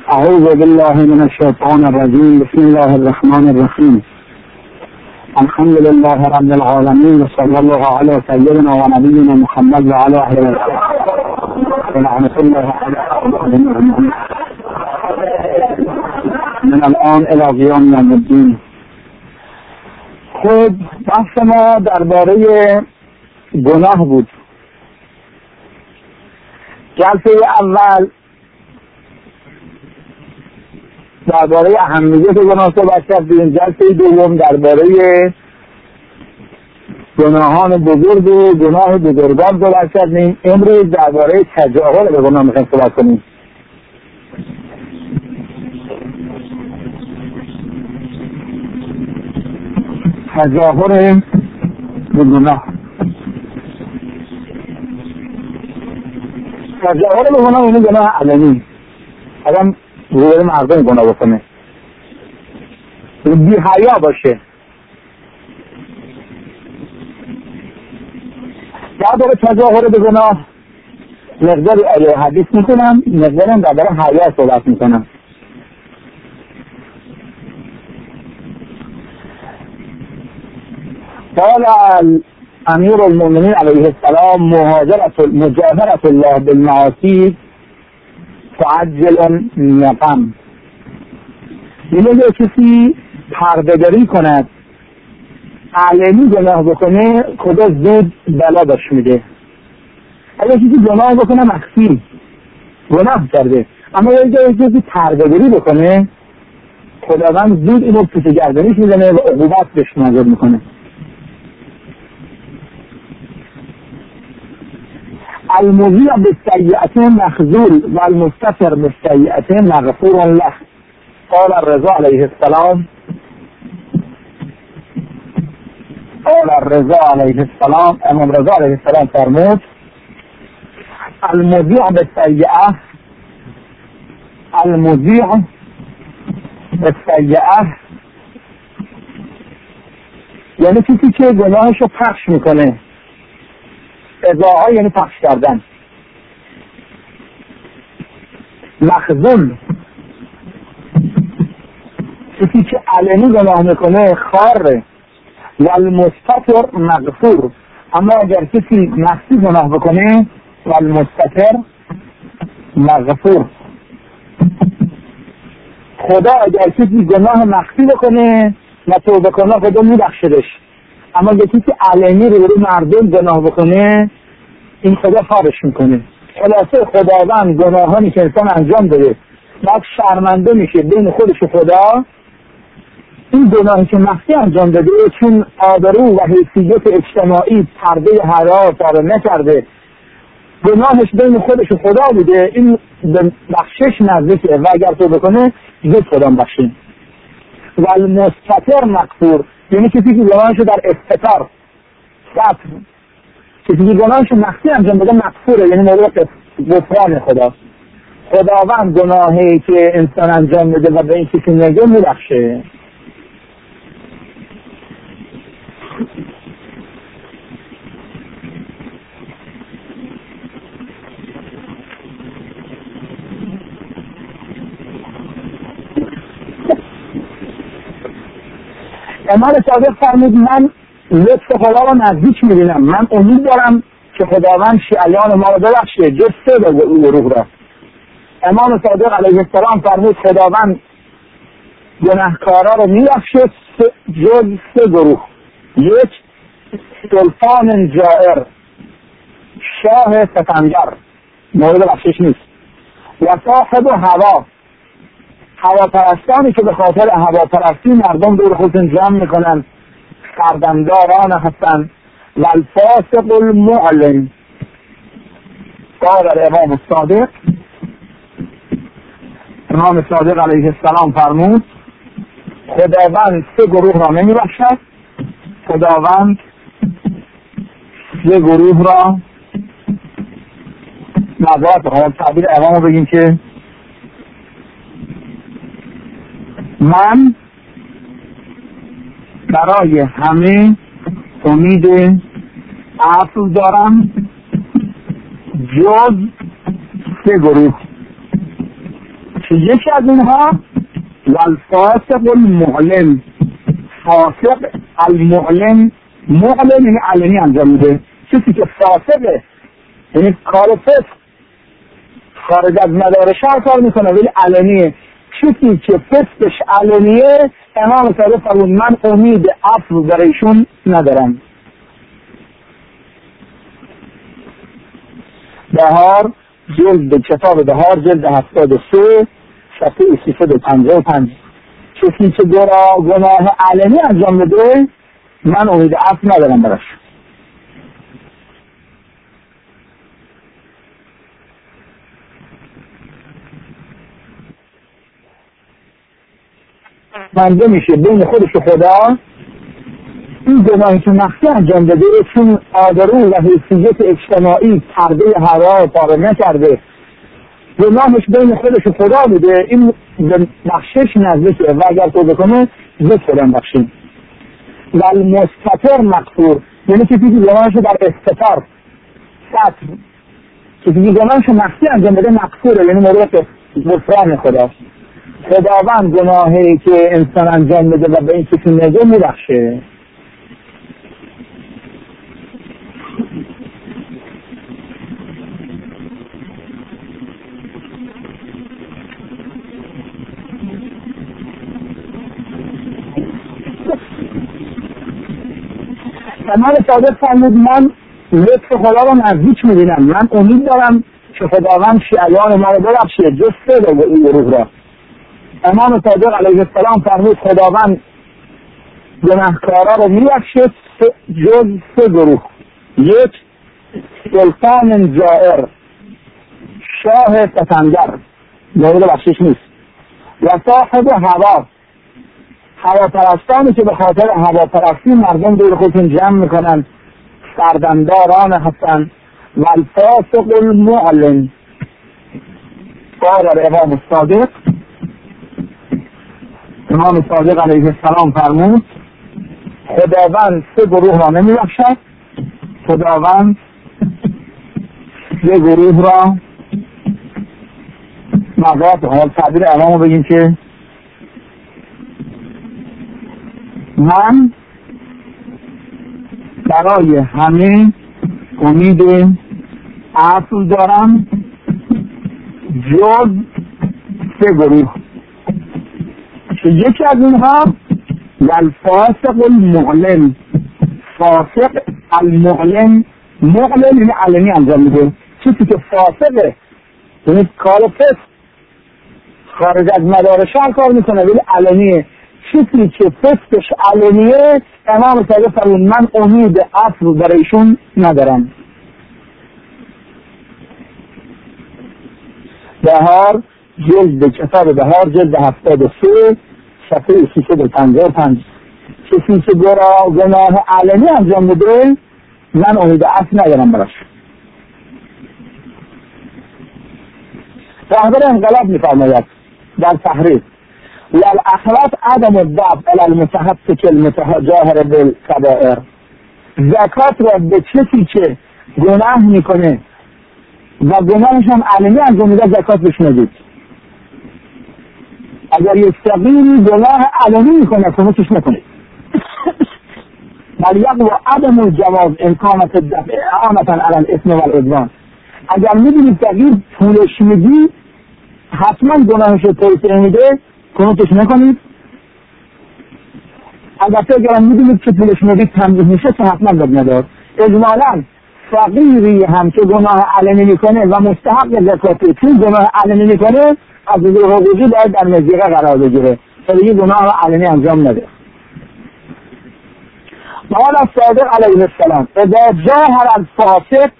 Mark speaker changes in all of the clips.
Speaker 1: أعوذ بالله من الشيطان الرجيم. بسم الله الرحمن الرحيم. الحمد لله رب العالمين وصلى الله على سيدنا ونبينا محمد وعلى آله ورحمة الله من الآن إلى قیام یوم الدین. خب بحث ما درباره گناه بود. جلسه اول درباره اهمیت گناه صحبت کردیم. جلسه دوم درباره گناهان بزرگ و گناه بزرگان صحبت کردیم. امروز درباره تجاهل به گناه میخوایم صحبت کنیم. تجاهل به گناه. تجاهل به گناه یعنی گناه علنی. آدم روی مردم گناه بکنه، بی حیا باشه. درباره تجاهل به گناه مقداری آیه حدیث میکنم، مقدارم درباره حیا صحبت میکنم. قال امیر المؤمنین علیه السلام مجاهرة الله بالمعاصی تعجل نقم. یعنی اگه کسی پرده‌داری کند، علنی گناه بکنه، خدا زود بلا باش میده. اگه کسی گناه بکنه مخفی گناه کرده، اما اگه کسی پرده‌داری بکنه، خداوند زود اینو پس گردنیش میزنه و عقوبت بهش نازل میکنه. المضيع بالسيئة مخذول والمستتر بالسيئة مغفور له. قال الرضا عليه السلام امام رضا علیه السلام فرمود المضيع بالسيئة یعنی کسی که گناهشو پخش میکنه. اضاعه یعنی پخش کردن. مخزون کسی که علنی گناه میکنه خاره. و المستتر مغفور، اما اگر کسی مخفی گناه بکنه و المستتر مغفور، خدا اگر کسی گناه مخفی بکنه و توبه کنه خدا میبخشدش، اما اگر کسی علنی رو مردم گناه بکنه این خدا خارش میکنه. خلاصه خداوند گناهانی که انسان انجام داده بعد شرمنده میشه بین خودش و خدا. این گناهی که مخفی انجام داده چون آبرو و حیثیت اجتماعی پرده حیا پاره نکرده، گناهش بین خودش و خدا بوده، این بخشش نزدیکه و اگر تو بکنه زود خدا بخشیم. و المستتر مغفور یعنی کسی که گناهشو در استتار ستر، کسی که گناهشو مخفی انجام بده مغفوره، یعنی مورد غفران خدا. خداوند گناهی که انسان انجام بده و به این کسی نگه میبخشه. امام صادق فرمود من لطف خدا رو نزدیک میبینم، من امید دارم که خداوند شیعیان ما رو ببخشه جز 3 گروه را. امام صادق علیه السلام فرمود خداوند گناهکارا رو میبخشه جز 3 گروه. 1 سلطان جائر، شاه ستمگر، مورد بخشش نیست. و صاحب هواپرستانی که به خاطر هواپرستی مردم دور خودشون جمع میکنن، سردمداران هستن. و الفاسق المعلن. قال امام صادق علیه السلام فرمود خداوند 3 گروه را نمیبخشد، خداوند 3 گروه را نظارت بکنه. تعبیر امام رو بگیم که من برای همه امید عفو دارم جز 3 گروه. یکی از اینها والفاسق المعلن، فاسق المعلن، معلن یعنی علنی انجام میده. کسی که فاسقه یعنی کار فسق خارج از مدار شرع کار میکنه ولی علنیه. کسی که فسقش علنیه امام صادق فرمود من امید عفو برایشون ندارم. بهار جلد کتاب بهار جلد 73 صفحه 355. کسی که گناه علنی انجام بده من امید عفو ندارم براش. بنده میشه بین خودش و خدا این گناهی که مخفی انجام داده چون آبرو و حیثیت اجتماعی پرده هوا پاره نکرده، گناهش بین خودش و خدا بوده، این به بخشش نزدیکه و اگر توبه کنه زود خودم بخشیم. و المستتر مغفور یعنی کسی که گناهش در استتار سطر، کسی که گناهش مخفی انجام داده مغفوره یعنی مورد غفران خداست. خداوند گناهی که انسان انجام بده و به این کسی نگه میبخشه. امام صادق فرمود من لطف خدا رو نزدیک میبینم، من امید دارم که خداوند شیعیان ما رو ببخشه جز سه گروه را. امام صادق علیه السلام فرمود خداوند گناهکارا رو میبخشه جز سه گروه. یک، سلطان جائر، شاه ستمگر مورد بخشش نیست، و صاحب هواپرستانی که به خاطر هواپرستی مردم دور خودشون جمع میکنن، سردمداران هستن. و الفاسق المعلن. قال امام صادق علیه السلام فرمود خداوند سه گروه را نمیبخشد، خداوند سه گروه را مضاد. حال تعبیر امامو بگیم که من برای همه امید عفو دارم جز سه گروه که یکی از اینها والفاسق المعلن، فاسق المعلن، معلن یعنی علنی انجام میده. کسی که فاسقه یعنی کار فسق خارج از مدار شرع کار میکنه ولی علنیه. کسی که فسقش علنیه امام صادق فرمود من امید عفو برایشون ندارم. بهار جلد کتاب بهار جلد 73 صفحه 355. کسی که گناه علنی انجام بده من امید عفو ندارم براش. رهبر انقلاب میفرماید در تحریر والاخلاط عدم الضبط علی المتحقق المتجاهر بالکبائر، زکات را به کسی که گناه میکنه و گناهش هم علنی انجام میده زکات بهش ندید. اگر یک فقیری گناه علنی میکنه کمکش نکنید. ولی یقوى عدم الجواز امکانات الدفع اعانتا علی الاثم والعدوان. اگر میدونید فقیر پولش میدی حتما گناهش رو توسعه میده کمکش نکنید. اگر میدونید که پولش میدید تنبیه میشه که حتما بد ندار. اجمالا فقیری هم که گناه علنی میکنه و مستحق زکاته چون گناه علنی میکنه از حقوقی باید در مضیقه قرار بگیره تا دیگه گناه علنی انجام نده. قال صادق علیه السلام اذا جاهر الفاسق،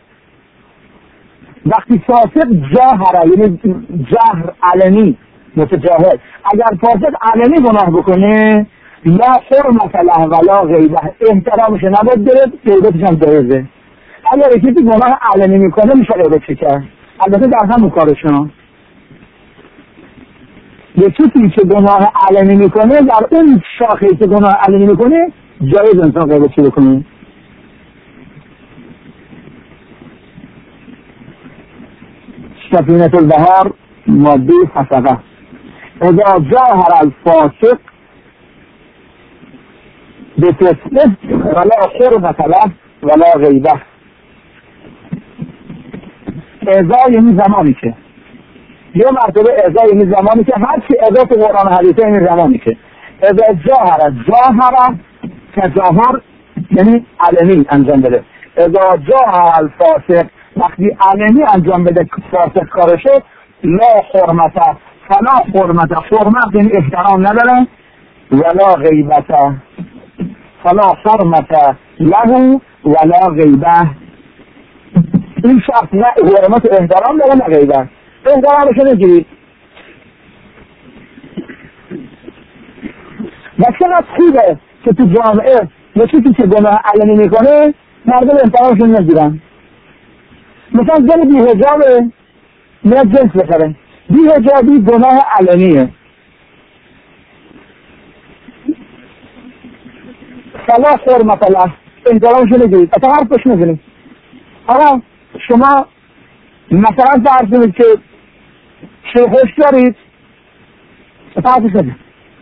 Speaker 1: وقتی فاسق جاهر یعنی جهر علنی متجاهر، اگر فاسق علنی گناه بکنه لا حرمت له ولا غیبه، احترامش نباید گرفت، غیبتش هم جایزه. اگر کسی گناه علنی میکنه میشه غیبتش کرد، البته در همون کارشون. یه کسی که گناه علنی میکنه در اون شاخه‌ای که گناه علنی میکنه جایز انسان غیبتش بکنه. سفینة البحار ماده فسقه اذا ظاهر الفاسق بفسقه ولا حرمت له ولا غیبه. اذا یعنی زمانی که، یه مرتبه اذا یعنی زمانی که، هر چی اذا تو قرآن حدیثه یعنی زمانی که. اذا ظاهر تظاهر یعنی علنی انجام بده. اذا ظاهر الفاسق وقتی علنی انجام بده فاسق کارشه، لا حرمت فلا حرمت، حرمت یعنی احترام نداره، ولا غیبت فلا حرمت له ولا غیبه. این شخص نه حرمت احترام داره نه غیبه. احترامش نگیرید. و چقدر خوبه که تو جامعه یکی که گناه علنی میکنه مردم احترامشون نگیرن. مثلا زن بی‌حجابه میاد جنس بخره، بی‌حجابی گناه علنیه، فلا حرمت له، احترامشون نگیرید، اصلا حرفش نزنید. آقا شما مثلا فرض کنید که شیخش دارید، حرفش نزنید.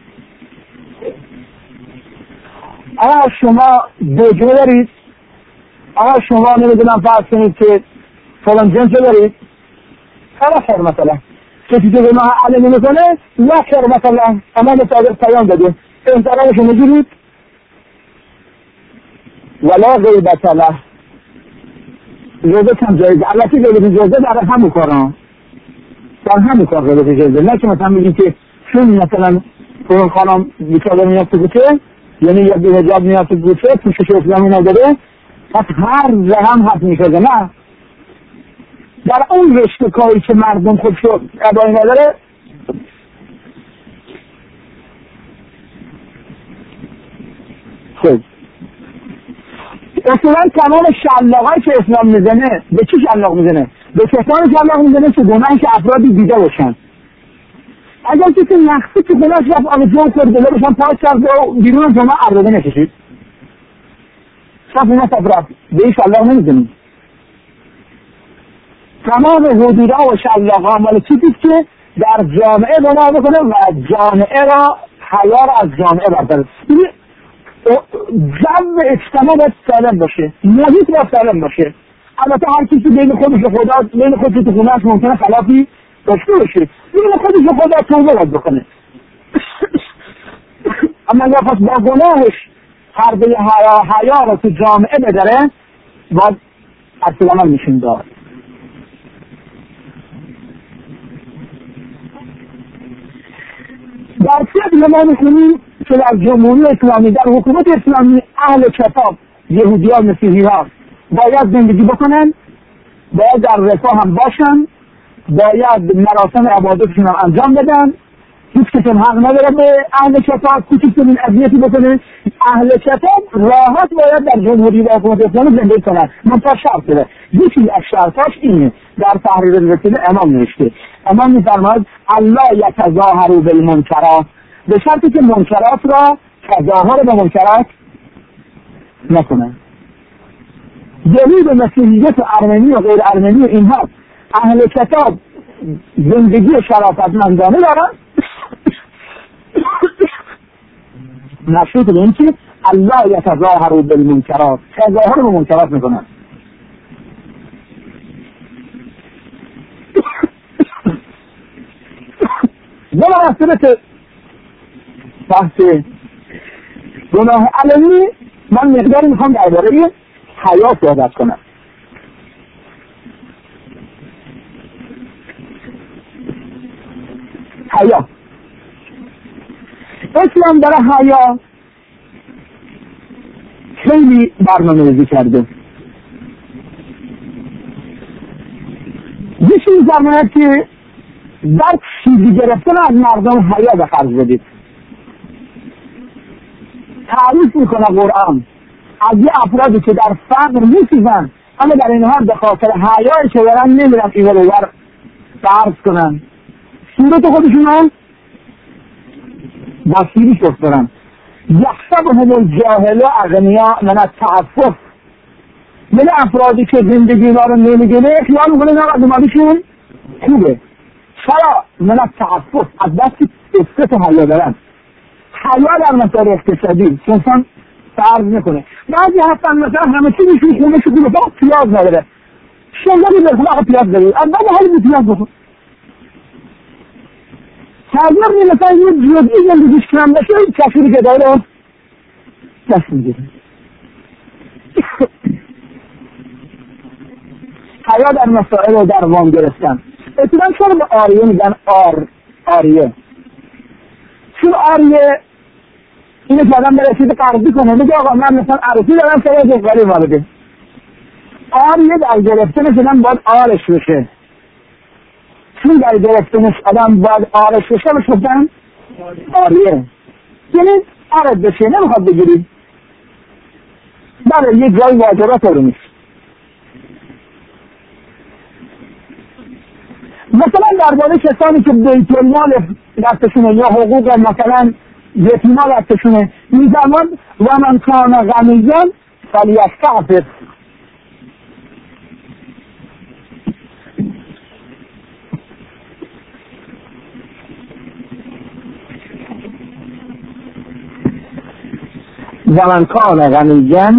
Speaker 1: آقا شما بجوه دارید، آقا شما نمیدونم فرض کنید که فلان جنس دارید، فلا حرمت له. کسی که گناه علنی میکنه لا حرمت له، اما به صادق پیام داده، احترامشو نگیرید. ولا غیبت له، غیبت هم جایزه. البته غیبت جایزه در همون کارا، در همون کار غیبت جایزه. نه که مثلا میگیم که چون مثلا فلان خانم بیچاره میاد تو کوچه، یعنی یا بی‌حجاب میاد تو کوچه، پوشش اسلامی نداره، پس هر زهم حق میشه. نه، در اون رشته کاری که مردم خودشو ادای نداره، خب اصولا تمام شلاقایی که اسلام میزنه به چی شلاق میزنه؟ به کسانی شلاق میزنه که گناهی که افرادی دیده باشن. اگر کسی نقصی که گناهش رفت آب جون کرد دله باشن پاک کرد و بیرون جمعه عرضه نکشید، شب اونا رفت به این شلاق نمیزنید. تمام حدودها و شلاقها مال چیزیست که در جامعه گناه بکنه و جامعه را حیا را از جامعه برداره. جو اجتماع باید سالم باشه، محیط باید سالم باشه. البته هر کسی بین خودش و خدا، بین خودش تو خونهش ممکنه خلافی داشته باشه، بین خودش و خدا توبه باید بکنه. اما اگر پس با گناهش حربه حیا را تو جامعه بداره، باید اصلا میشون دار. در صدر ما میکنیم که در جمهوری اسلامی، در حکومت اسلامی، اهل کتاب، یهودی ها، مسیحی ها باید زندگی بکنن، باید در رفاه هم باشن، باید مراسم عبادتشون هم انجام بدن. هیچ کسی حق نداره به اهل کتاب کوچکترین اذیتی بکنه. اهل کتاب راحت باید در جمهوری و حکومت اسلامی زندگی کنن، منتها شرط داره. یکی از شرطاش اینه، در تحریر الوسیله امام نوشته، امام میفرماید الله یتظاهروا بالمنکرات، به شرطی که منکرات را تظاهر به منکرات نکنن. یهود و مسیحیت و ارمنی و غیر ارمنی و اینها اهل کتاب زندگی شرافتمندانه دارن، مشروط به این که الله یتظاهروا بالمنکرات، تظاهر به منکرات میکنن. به مناسبت بحث گناه علنی من مقداری میخوام درباره حیا صحبت کنم. حیا، اسلام برای حیا خیلی برنامه‌ریزی کرده. یه چیز فرماید که در چیزی گرفتن از مردم حیا به خرج بدید. تعریف میکنه قرآن از یه افرادی که در فقر میسوزن، اما در این حال به خاطر حیایی که دارن نمیرن این رو بر فرض کنن. صورت خودشون هم بسیری شفت دارن. یحسبهم الجاهل اغنیاء من التعفف، من افرادی که زندگی اینا رو نمیگنه خیال میکنه نه از مالیشون خوبه. چرا؟ من التعفف، از دست سه تا حیا دارن. حیا در مسائل اقتصادی انسان فرض میکنه. بعضی هستن مثلا همه چی میشون خونه شو کنه فقط پیاز نداره. شنگلی برخون آقا پیاز داری اول حالی پیاز بخون. حاضر مثلا یه جزئی زندگیش کم نشه کشوری که داره دست میگیره. حیا در مسائل و در وام گرفتن. اتفاقا چرا به آریه میگن آریه؟ چون آریه اینه که آدم برسید قرضی کنه میگه آقا من مثلا عروسی دارم سر از اقبالی وارده. آریه در گرفتنش آدم باید آرش بشه. چون در گرفتنش آدم باید آرش بشه بشفتن آریه یعنی آرد بشه نمیخواد بگیری. بله یک جای واجبات رو نیست. مثلا درباره کسانی که بیت المال دستشونه یا حقوق مثلا یتیما دستشونه می‌فرماد و من کان غنیا فلیستعفف. و من کان غنیا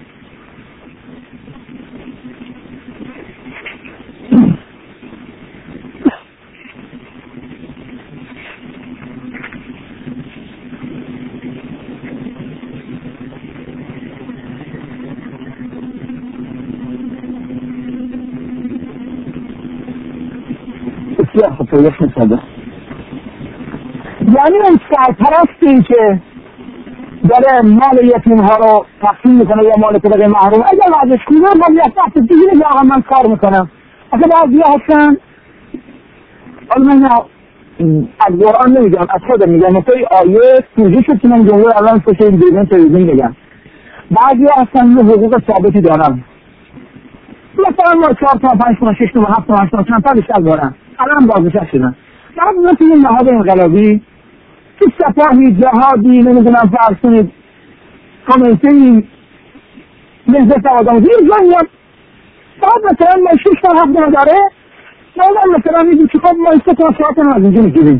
Speaker 1: یعنی اون سرپرستی که داره مال یتیم ها رو تقسیم میکنه یا مال طبقه محروم اگر ازش کنه من یک وقت دیگه یا آقا من کار میکنم. اصلا بعضی هستن حالا من از قرآن نمیگم از خودم میگم مثل آیه توجیه شد که من جمهور الان سوشه دیگه تویدین بگم. بعضی هستن یه حقوق ثابتی دارن مثلا ما 4 تا 5 تا 6 تا 7 تا 8 تا چند تا بیشتر دارن الان بازنشسته شدن. بعد مثل این نهاد انقلابی که سپاهی جهادی نمیدونم فرض کنید کمیته‌ای نهضت آدم‌زادی جایی بعد مثلا ما 6 تا 7 تا داره ما مثلا میگیم که خب ما 3 تا 4 تا از اینجا میگیریم.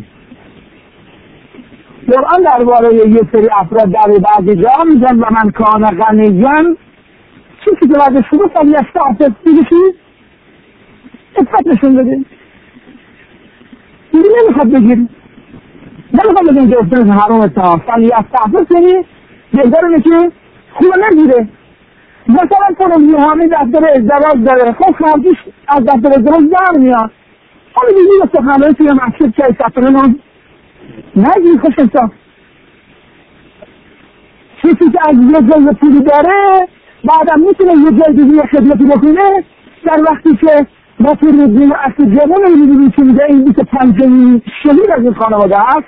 Speaker 1: قرآن درباره یه سری افراد در بعضی جا میگن و من کان غنیا چیزی که بعد شروع فلیستعفف دیگه چی؟ اتفاق نشون بده دیگه نمیخواد بگیر نمیخواد بگیم که افتنش حرام تا فلیستعفف یعنی بهتره که خوب نگیره. مثلا کنم یه همی دفتر ازدواج داره خب خواهدیش از دفتر ازدواج در میاد حالا دیگه یه سخنهایی توی مسجد که سفره من نگیر خوش انصاف چیزی که از یه جای پولی داره بعدم میتونه یه جای دیگه خدمتی بکنه در وقتی که ما توی رجیم اصل جوان رو میبینیم که میگه این 25 شهید از این خانواده هست.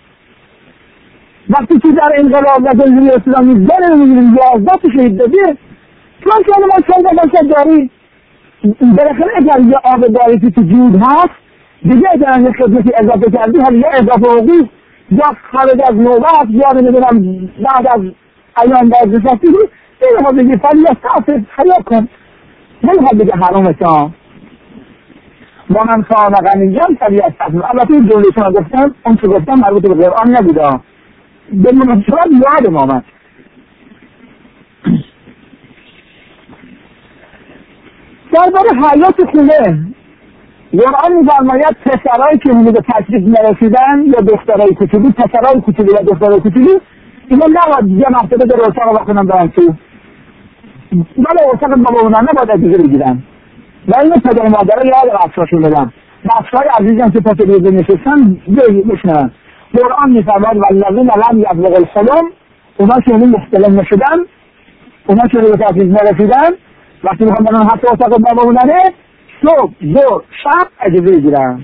Speaker 1: وقتی که در انقلاب و جمهوری اسلامی زن رو میبینیم 11 شهید داده چون که ما چند باشد داری بالاخره اگر یه آب داری که جود هست دیگه اگر یه خدمتی اضافه کردی حالا یا اضافه حقوق یا خارج از نوبت یا نمیدونم بعد از ایام بازنشستی نمیخواد بگی فلیستعفف حیا کن نمیخواد بگه حرامه تا با من کان غنیا فلیستعفف. البته این جمله شما گفتم اون چه گفتم مربوط به قرآن نبوده به مناسبت یادم آمد. درباره حیات خونه قرآن می‌فرماید پسرایی که به تشریف نرسیدن یا دخترای کوچولو پسرای کوچولو یا دخترای کوچولو اینا نباید یه مرتبه در اتاق بخونن برن تو ولی اتاق بابا اونا نباید از دیگه بگیرن و اینو پدر مادر یاد بچه‌هاشون بدن. بچه‌های عزیزم که پس روزه نشستن بشنون قرآن می‌فرماید والذین لم یبلغوا الحلم اونا که اون مختلم نشدن اونا که به تشریف نرسیدن وقتی میخوام برن حتی اتاق بابا اونانه صبح ظهر شب اجازه بگیرن.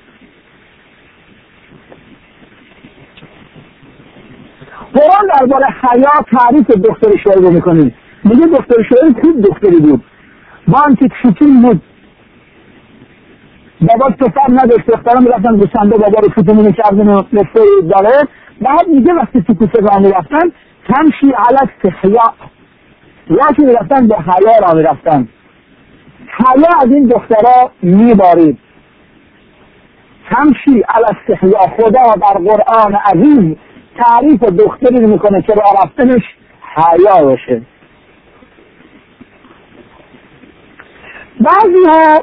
Speaker 1: قرآن درباره حیا تعریف دختر شعیب رو میکنه میگه دختر شعیب خوب دختری بود با آنکه فتون بود بابا پسر نداشت دخترها میرفتن دوشنبه بابا رو فتون میکردن و نصفه داره. بعد میگه وقتی تو کوچه راه میرفتن تمشی علی استحیا وقتی میرفتن به حیا راه میرفتن حیا از این دخترها میبارید. تمشی علی استحیا. خدا در قرآن عظیم تعریف دختری میکنه که راه رفتنش حیا باشه. بعضی ها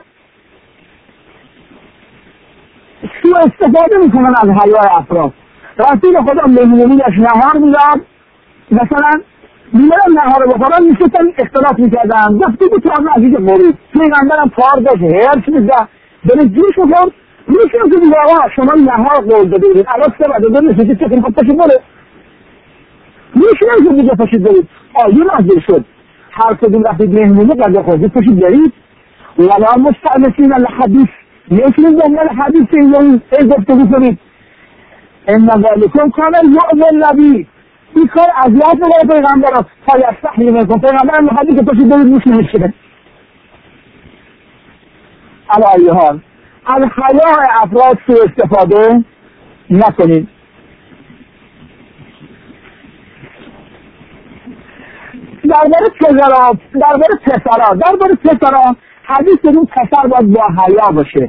Speaker 1: سوء استفاده میکنن از حیای افراد. رسول خدا مهمونیش نهار میداد، مثلا میمونن نهار رو بخورن میشتن اختلاف میکردن، گفتی که تو هم عزیز مرید پیغمبرم کار داشت هرچ میده داره جوش بکن میشه که دیگه آقا شما نهار قول داده بودید الان سه بعد داره نشید که خب پاشید بره میشه که دیگه پاشید برید. آیه نازل شد هر کدوم رفتید مهمونی قضا خوردید پاشید برید. ولا مستأنسین الحدیث، میتونید دنبال حدیث این گفتگو کنید. ان ذلکم کان یؤذی النبی، این کار اذیت میکنه پیغمبر را فیستحیی منکم. پیغمبر میخواد که پاشید برید موش نمیشه. علی ای حال از حیای افراد سوء استفاده نکنید. درباره پسرا حدیث بدون پسر باید با حیا باشه.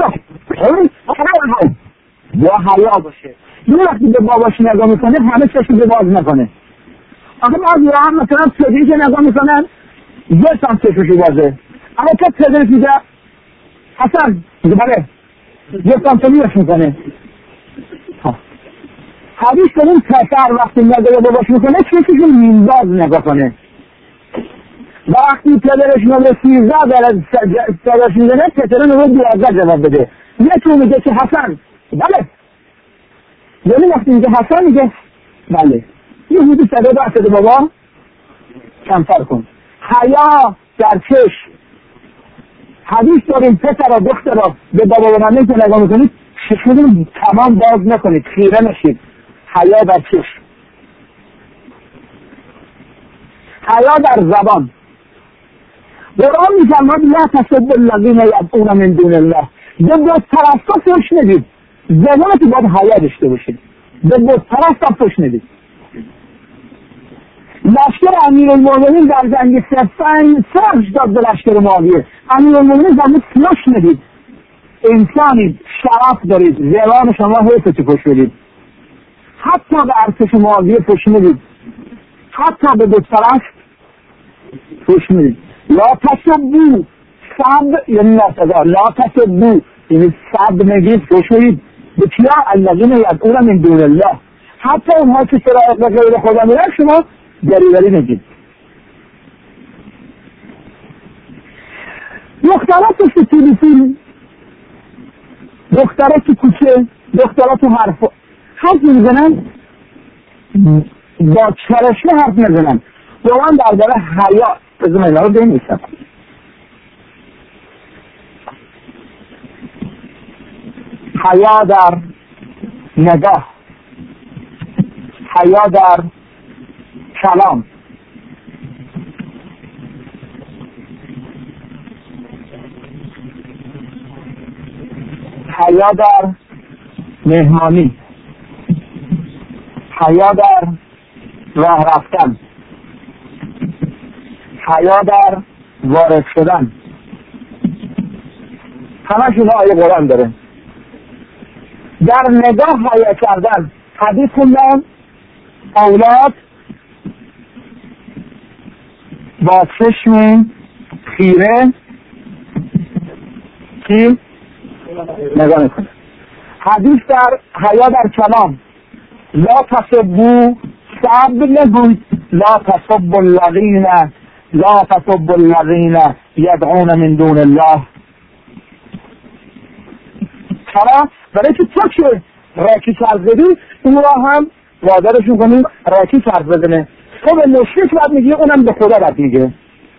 Speaker 1: با حیا باشه. یه وقتی به باباش نگاه میکنه همه چشم به باز نکنه. آخه بعضی هم مثلا پدری که نگاه میکنن یه سام چشمشو بازه، اما که پدری که حسن بله یه سام چشمش میکنه. حدیث بدون پسر وقتی نگاه باباش میکنه چشمشو مینداز نگاه کنه. وقتی پدرش نمره 13 دارد صداش میزنه پدر نمره 12 جواب بده. یکی میگه که حسن بله، یعنی وقتی میگه حسن میگه بله، یه حدود صدا داشته بابا کمتر کن. حیا در چشم. حدیث داریم پسر و دختر به بابا و مامی که نگاه میکنید چشمتون تمام باز نکنید، خیره نشید. حیا در چشم. حیا در زبان. قرآن میفرماید لا تسبوا الذین یدعون من دون الله. به بت پرستا فحش ندید. زبانتون باید حیا داشته باشید. به بت پرستا فحش ندید. لشکر امیرالمومنین در جنگ صفین فحش داد به لشکر معاویه. امیرالمومنین زمین فحش ندید. انسانید، شرف دارید، زبان شما حیثتی فحش بدید. حتی به ارتش معاویه فحش ندید. حتی به بت پرست فحش ندید. لا تسبوا سب یعنی ناسزا، لا تسبوا یعنی سب نگید فحشید به کیا؟ الذین یدعون من دون الله. حتی اونها که سراغ به غیر خدا میرن شما دریوری نگید. دخترها تو تلفن، دخترها تو کوچه، دخترها تو حرف میزنن، با چرشمه حرف میزنن. قرآن درباره حیا بزن اینا رو بنویسم. حیا در نگاه، حیا در کلام، حیا در مهمانی، حیا در راه رفتن، حیا در وارد شدن. همه شما آیه قرآن داره. در نگاه حیا کردن. حدیث خوندن اولاد با چشم خیره کی نگاه میکنه. حدیث در حیا در کلام. لا تسبوا سب نگوید. لا تسبوا الذین لا تسبوا الذین یدعون من دون الله. چرا؟ برای که تو که راکی چرز بدی اون را هم وادارشون کنیم راکی چرز بدنه. تو به مشرک باید میگی اونم به خدا باید میگه.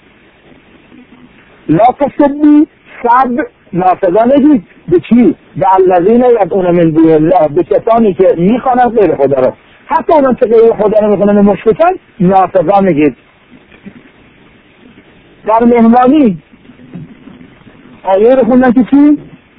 Speaker 1: لا تسبوا سب ناسزا نگید به چی؟ به الذین یدعون من دون الله، به کسانی که میخوانن غیر خدا را. حتی اونم که غیر خدا رو میخوانن مشرکن ناسزا نگید. در مهمانی آیه رو خوندن که چی؟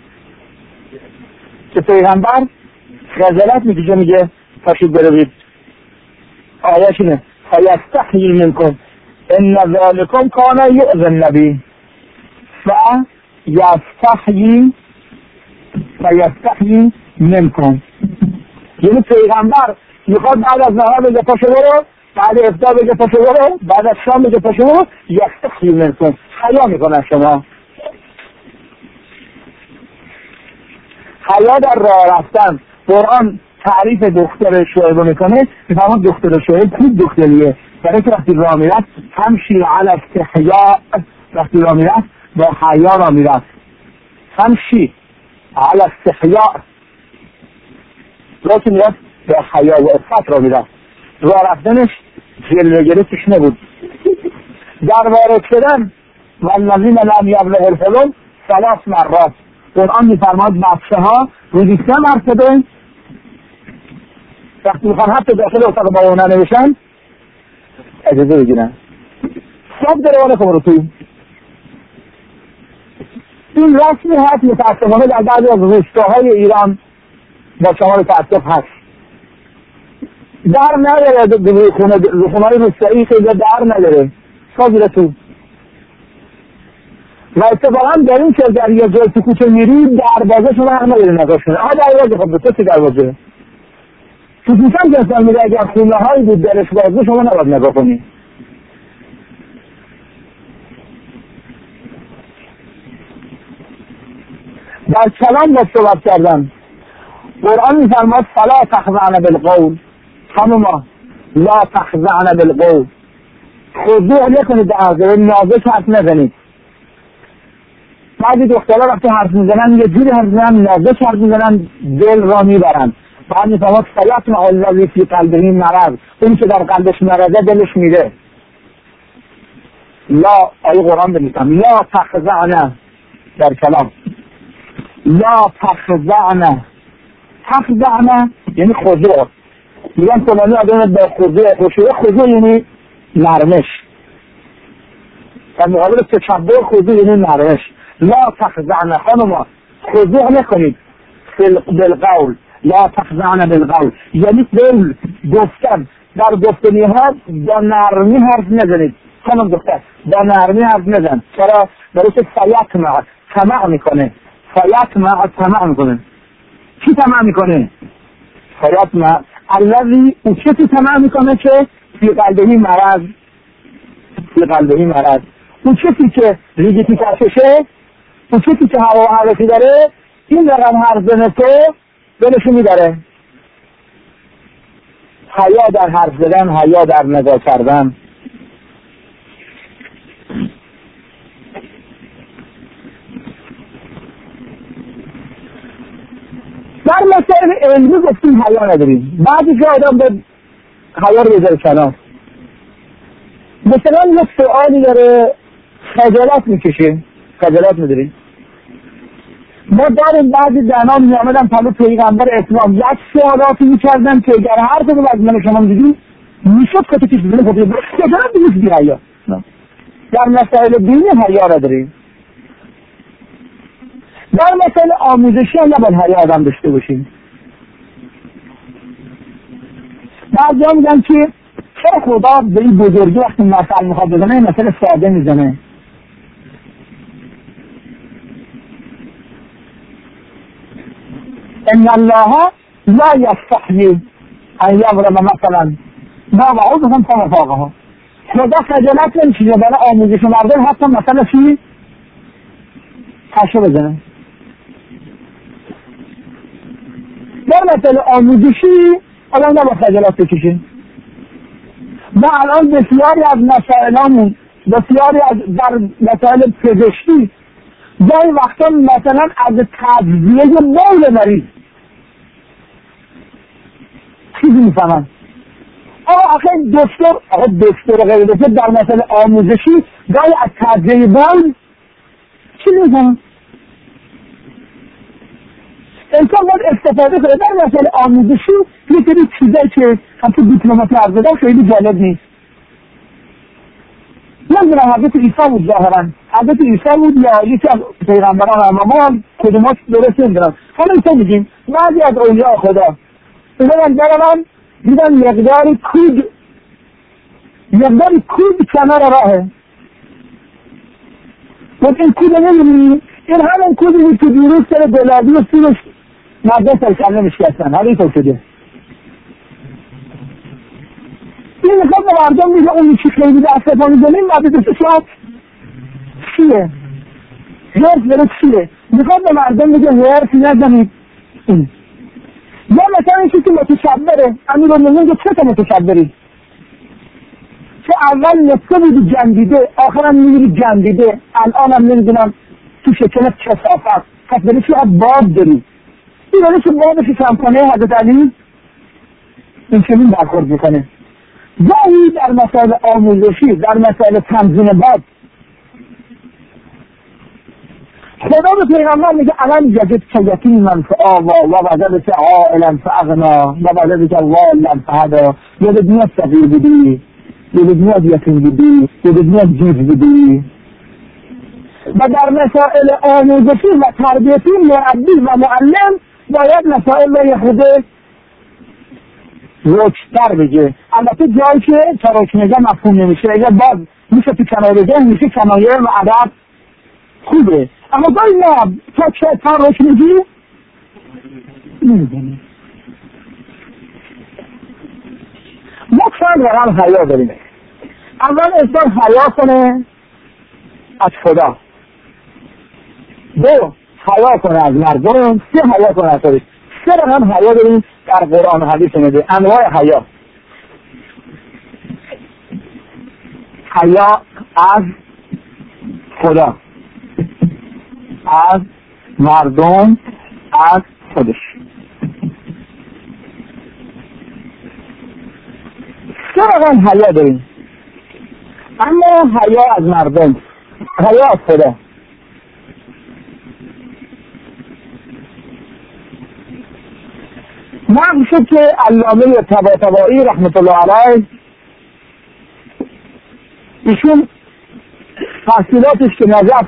Speaker 1: که پیغمبر خجالت میکشه میگه پاشید بروید. آیه شینه فیستحیی منکم ان ذلکم کان یؤذی النبی فیستحیی و یستحیی منکم. یعنی پیغمبر میخواد بعد از نهار بگه پاشو برو، بعد افطار بگه پاشو برو، بعد از شام بگه پاشو برو، یستحیی منکم، حیا میکنن شما. حیا در راه رفتن. قرآن تعریف دختر شعیب میکنه، میفهمون دختر شعیب خوب دختریه، برای که وقتی راه میرفت همشی علی استحیاء، وقتی راه میرفت با حیا راه میرفت، همشی علی استحیاء، راتی میرفت با حیا و عفت راه میرفت، راه رفتنش جلوه گرفتش نبود. در وارد شدن والذین لم یبلغوا الحلم ثلاث مرات، قرآن میفرماد بچه ها روزی 3 مرتبه وقتی میخوان حتی داخل اتاق با ننوشن اجازه بگیرن، صد دروانه کن رو توی. این رسمی هست متاسفانه در بعضی از روستاهای ایران با شمال تأسف هست، در نداره خونه‌های روستایی خیلی در نداره، سازیره تو. و اتفاقا در این که در یه جای تو کوچه میری دروازه شما هم نداره نگاه کنه، دروازه خب به تو چی دروازه؟ تو کوچه هم جنسان میره، اگر خونه هایی بود درش بازه شما نباید نگاه کنی. در کلام با صحبت کردن قرآن میفرماد فلا تخضعن بالقول، خانوما لا تخضعن بالقول، خضوع نکنید به عرضه، نازش حرف نزنید. بعضی دخترها وقتی حرف میزنن یه جوری حرف میزنن، نازش حرف میزنن، دل را میبرن. بعد میفرماد فیطمع الذی فی قلبه مرض، اون که در قلبش مرضه دلش میره. لا، آیه قرآن بنویسم لا تخضعن در کلام، لا تخضعن، تخضعن یعنی خضوع. میگن فلانی آدم با خضوع یعنی نرمش، در مقابل تکبر خضوع یعنی نرمش. لا تخضعن، خانوما خضوع نکنید بالقول، لا تخضعن بالقول یعنی قول گفتن، در گفتنی ها با نرمی حرف نزنید. خانم دختر با نرمی حرف نزن، چرا؟ برای که فیطمع طمع میکنه، فیطمع طمع میکنه. کی طمع میکنه؟ فیطمع الذی، او کسی طمع میکنه که فی قلبه مرض، فی قلبه مرض، اون کسی که ریگیتی کششه، اون کسی که هوا و هوسی داره، این رقم حرف زنه تو دلشو میداره. حیا در حرف زدن، حیا در نگاه کردن. در مسائل علمی گفتیم حیا نداریم، بعضی که آدم به حیا رو بذاره کنار. مثلا یک سؤالی داره خجالت میکشه، خجالت میداریم. ما داریم بعضی زنان میامدن پلو پیغمبر اسلام یک سوالاتی میکردن که اگر هر کدوم از من شما میدیم میشد که تو چیز بزنه خودی برش خجالت نیست بی حیا. در مسائل دینی حیا نداریم. در مسائل آموزشی هم نباید حیا آدم داشته باشیم. بعضی ها میگن که چرا خدا به این بزرگی وقتی مثل میخواد بزنه مثل ساده میزنه؟ ان الله لا یستحیی ان یضرب مثلا ما بعوضهم فما فوقها. خدا خجالت نمیکشه برای آموزش مردم حتی مثلا چی؟ پشه بزنه. در مسئله آموزشی الان نباید خجالت بکشه. ما الان بسیاری از مسائلامون، بسیاری از در مسائل پزشکی گاهی وقتا مثلا از تجزیه مول مریض چیزی میفهمن. آخه دکتر غیر دکتر در مسئله آموزشی گاهی از تجزیه مول چیزی میفهمن. انسان باید استفاده کنه در مسئله آموزشی یه سری چیزایی که هم تو دیپلماسی عرض دادم خیلی جالب نیست. نمیدونم حضرت عیسی بود ظاهرا، حضرت عیسی بود یا یکی از پیغمبران، اما ما کدوماش درست نمیدونم. حالا ایسا میگیم بعضی از اولیاء خدا اومدن برن دیدن مقداری کود کنار راهه. این کود نمیدونی این همون کودی که دیروز سر گلابی و سیرش مردم سرکنده میشکستن، حالا اینطور شده. این میخواد به مردم میگه اون چی خیلی دست پا میزنه، این مردم شاید چیه؟ هرس داره چیه؟ میخواد به مردم میگه هرس نزنید. یا مثلا این چیزی که متشبره، امیرالمومنین که چه تا متشبری؟ که اول نصفه بودی جندیده، آخرم میگیری جندیده، الان هم نمیدونم تو شکلت کسافت، پس داری چی باب داری؟ این داری چه بابشی کمپانه حضرت علی؟ این چنین برخورد میکنه. گاهی در مسائل آموزشی، در مسائل تنظیم باب، خدا به پیغمبر میگه الان جدید که یتیمن فآوا و وجدک عائلا فاغنا و وجدک ضالا فهدا. یا به دنیا صغیر بودی، یا به دنیا یتیم بودی، یا به دنیا جیز بودی. و در مسائل آموزشی و تربیتی مربی و معلم باید مسائل رو خود روشتر بگه. البته جایی که تراکنگه مفهوم نمیشه، اگر باز میشه تو کنایه میشه کنایه و ادب خوبه، اما گاهی نه تا روشنگی نمیدونی. ما چند رقم حیا داریم. اول انسان حیا کنه از خدا، دو حیا کنه از مردم، سه حیا کنه از خودش. سه رقم حیا داریم در قرآن و حدیث میده. انواع حیا: حیا از خدا، از مردم، از خودش. سه رقم حیا داریم، اما حیا از مردم، حیا از خدا. نقل شد که علامه طباطبایی رحمت الله علیه ایشون تحصیلاتش که نجف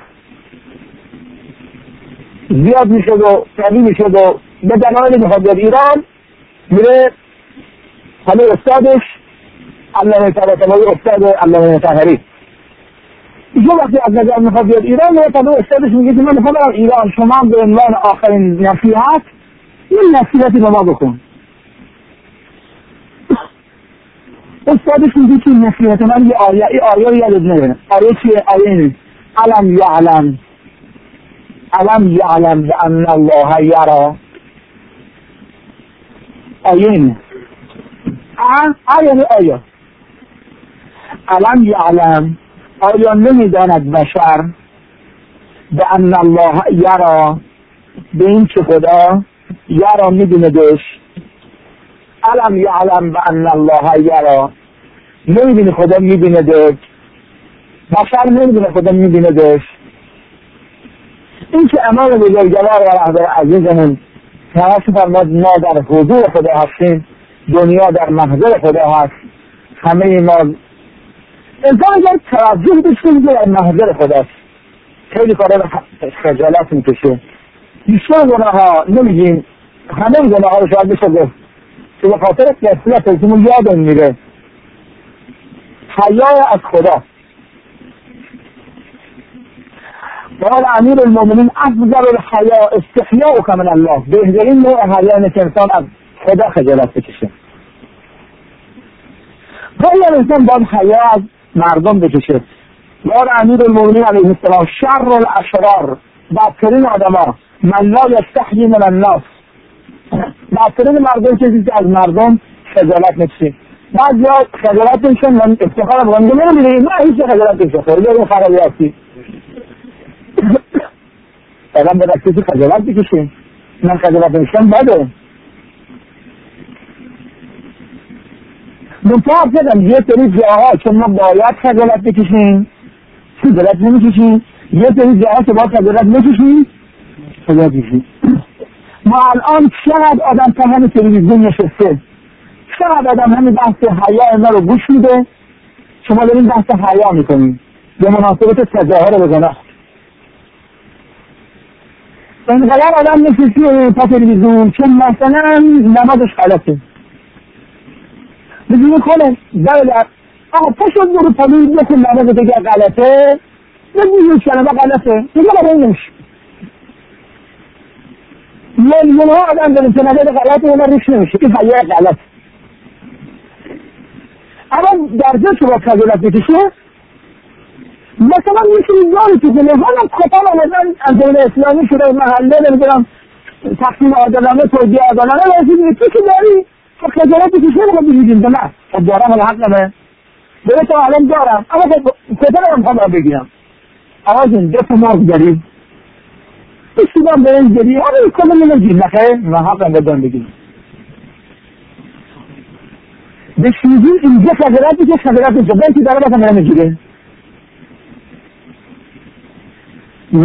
Speaker 1: زیاد میشد و قوی میشد و به دلایل میخواد در ایران میره خانه استادش علامه طباطبایی، استاد علامه مطهری. ایشون وقتی از نجف میخواد بیاد ایران میره خانه استادش میگه که من میخوام برم ایران، شما به عنوان آخرین نصیحت این نصیحتی به ما بکن. استادش میگه که نصیحت من یه آیه، این آیه رو یادت نمیره. آیه چیه؟ آیه اینه: الم یعلم بأن الله یرا. آیه اینه. یعنی آیه. الم یعلم، آیا نمیداند بشر بأن الله یرا، به این که خدا یرا میبیندش. الم یعلم بأن الله یرا، نمیبینی خدا میبیندش، بشر نمیبینه خدا میبیندش. این که امام بزرگوار و رهبر عزیزمون توسط فرمود ما در حضور خدا هستیم، دنیا در محضر خدا هست، همه ما انسان اگر توجه بشیم که در محضر خداست خیلی کارا خجالت میکشه. بیشتر گناه ها نمیگیم، همه گناه ها رو شاید بشه گفت که به خاطر قفلت ازمون یادم میره. حیا از خدا. قال امیر المؤمنین افضل الحیا استحیاءک من الله، بهترین نوع حیا اینه که انسان از خدا خجالت بکشه. باید انسان باید حیا از مردم بکشه. قال امیر المؤمنین علیه السلام شر الاشرار، بدترین آدما من لا یستحیی من الناس، بدترین مردم کسی که از مردم خجالت نکشه. بعضیا خجالت نکشن، من افتخار بکنم که من میدونی نه هیچ خجالت نکشه، خیلی اون خرابی هستی آدم باید کسی خجالت بکشه. من خجالت نکشم بده. منطقه بدم یه سری جاها که ما باید خجالت بکشیم خجالت نمیکشیم، یه سری جاها که باید خجالت نکشیم خجالت بکشیم. ما الان چقدر آدم تا همه تلویزیون نشسته، چقدر آدم همین بحث حیا ما رو گوش میده، شما دارین بحث حیا میکنیم به مناسبت تظاهر به گناه. اینقدر آدم نشسته تا تلویزیون که مثلا نمازش غلطه بگیم کنه در پشت برو پلوی بکن نماز دیگه غلطه، بگیم کلمه غلطه دیگه برای نمیشه. میلیون ها آدم داریم که نظر غلط اونا روش نمیشه، این حیای غلط. اما در جا که با خجالت بکشه، مثلا یکی یاری که نظام خطان آمدن از دولت اسلامی شده محله نمیدونم تقسیم عادلانه توجیه عادلانه رسید تو که داری که خجالت بکشه رو بگیریم به نه خب دارم ولی حق نمه بره تا الان دارم اما خب خطان هم خواهم بگیرم آقا جون دفع مرگ داریم بسیدم به این جدی آقا کلم نگیر نخیر و حق هم بدان بگیرم بشیدیم اینجا خجالت بکشه خجالت بکشه باید که داره بسن نمیگیره و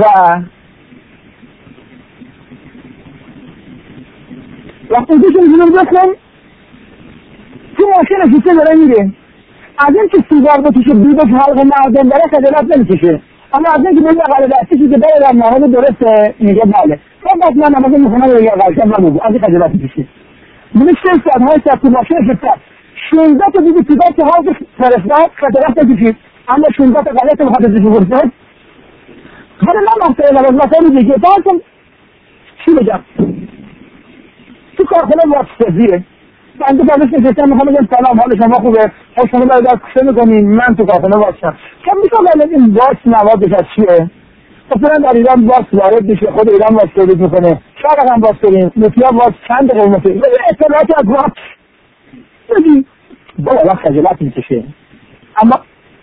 Speaker 1: وقتی که اینجور بکن تو ماشین کسی داره میره از این که سیگار بکشه بیدش حلق معدن داره خجالت نمیکشه اما از این که بگه غلط دستی که داره در نهاد درسته میگه بله فقط من نمازه میخونم رو یه غلطم نموگو از این خجالت میکشه من 6 ساعت 8 ساعت تو ماشین شد 16 تا دیگه سیگار که حالش فرستاد خجالت نکشید اما 16 تا غلط بخاطر دیگه فرستاد حالا من مسئله دیگه باید چی بگم تو کارخانه واسطزیه بنده بعدش نشستم میخوام بگم سلام حال شما خوبه حال شما باید از کشه میکنیم من تو کارخانه واسطم که میکنم این واس نوازش از چیه مثلا در ایران واس وارد بشه خود ایران واس تولید میکنه شاید هم واس داریم مطیا واس چند قیمته اطلاعاتی از واس بگی باید خجالت میکشه اما